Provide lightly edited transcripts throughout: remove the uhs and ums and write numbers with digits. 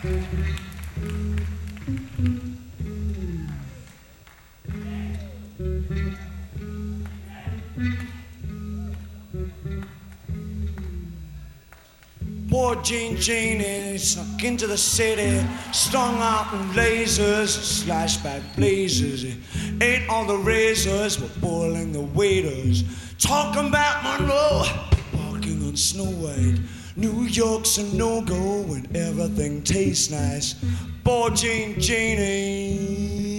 Poor Jeannie snuck into the city, strung out in lasers, slashed back blazers. He ate all the razors, were boiling the waiters, talking about Monroe, walking on Snow White. New York's a no-go when everything tastes nice. Poor Jeannie.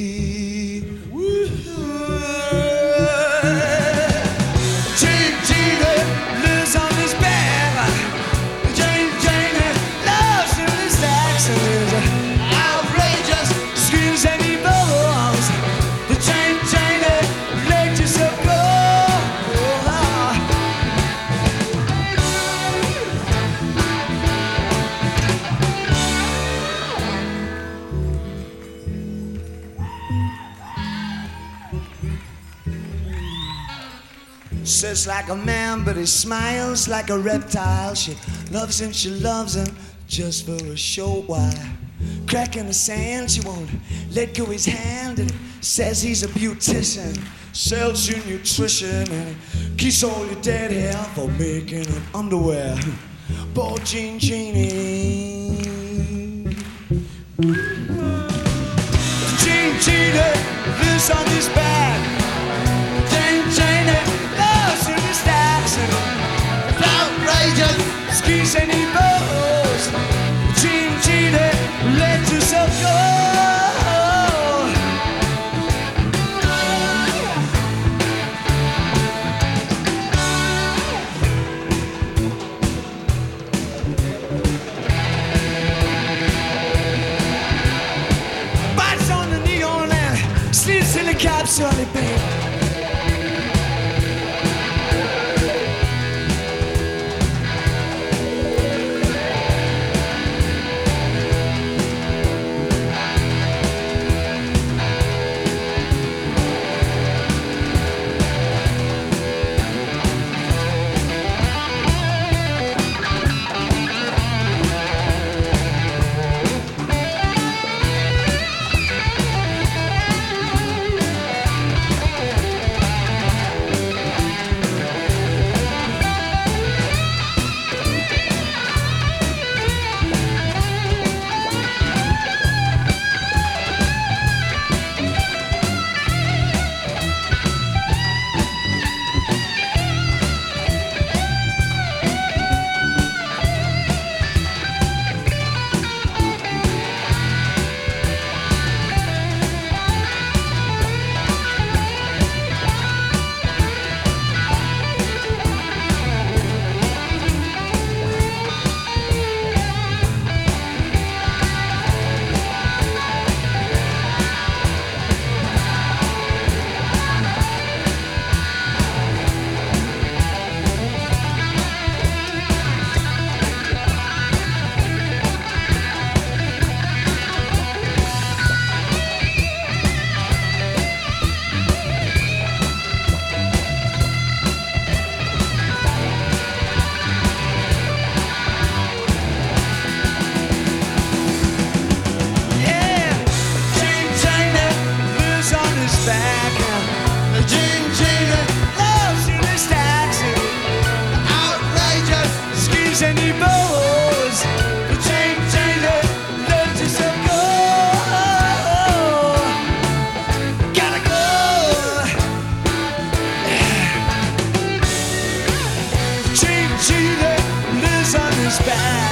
Says like a man, but he smiles like a reptile. She loves him just for a short while. Crack in the sand, she won't let go his hand. And he says he's a beautician, sells you nutrition, and he keeps all your dead hair for making an underwear. Poor Jeannie. Jeannie lives on his back. Jeannie loves in his stacks and outrageous skis and he bows. Jeannie let yourself go. Bites on the neon and sleeps in the capsule, babe. And he bows. Jeannie, let yourself go. Gotta go. Jeannie lives on his back.